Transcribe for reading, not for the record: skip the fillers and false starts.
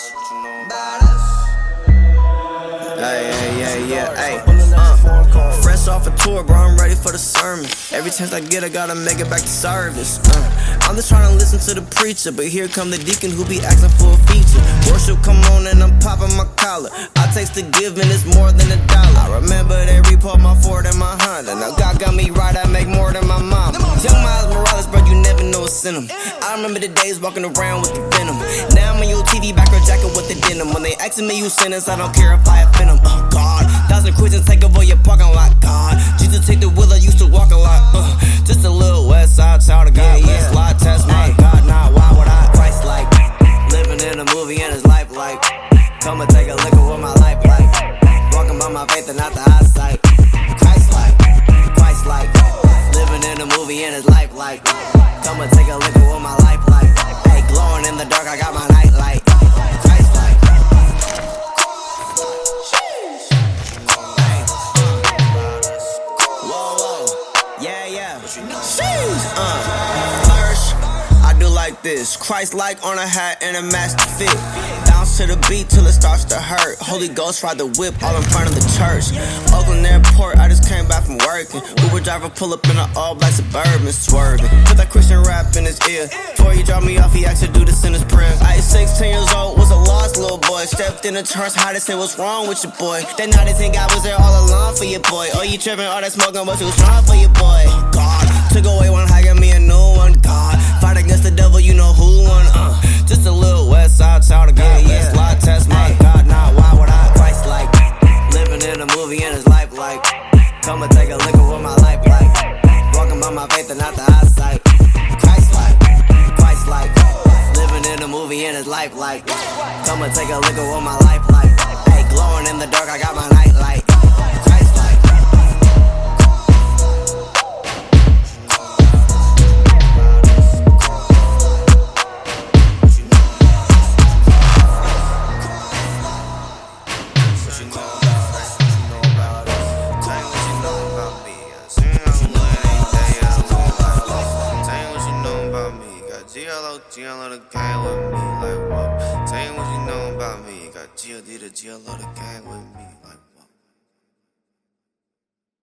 us. Hey. Fresh off a tour, bro, I'm ready for the sermon. Every chance I get, I gotta make it back to service. I'm just trying to listen to the preacher, but here come the deacon who be asking for a feature. Worship come on and I'm popping my collar. I taste the giving, it's more than $1. I remember they report my Ford and my Honda. Now God got me right, I make more than my mama. Young Miles Morales, bro, you never know what's in them. I remember the days walking around with the venom. Now I'm in your TV background jacket with the denim. When they asking me you sentence, I don't care if I offend them. Oh God, 1,000 Christians take over your parking lot. God, Jesus take the wheel, I used to walk a lot. Just a little west side child of God. Let's lie, test my God. Now why would I? Christ like living in a movie and his life like. Come and take a look at what my life like. Walking by my faith and not the eyesight. Christ like living in a movie and his life like. Come and take a look at what my life like. Hey, glowing in the dark, I got my night light. Christ like. Yeah. First, I do like this. Christ-like on a hat and a mask to fit. Bounce to the beat till it starts to hurt. Holy Ghost ride the whip all in front of the church. Oakland Airport, I just came back from working. Uber driver pull up in an all-black Suburban swerving. Put that Christian rap in his ear. Before he dropped me off, he asked to do the sinner's prayer. I was 16 years old, was a lost little boy. Stepped in the church, how to say what's wrong with your boy. That night I think God was there all along for your boy. Oh, you tripping, all that smoking was too strong for your boy. God, took away one high, got me a new one. God, fight against the devil, you know who won. Just a little west side child of God. Let's lie, test my God. Now why would I? Christ like living in a movie and his life like. Come and take a look at what my life like. Walking by my faith and not the eyesight. Christ like living in a movie and his life like. Come and take a look at what my life like. Hey, glowing in the dark, I got my night light. Christ like. GLO the gang with me, like what? Tell me what you know about me. Got GLD the GLO the gang with me, like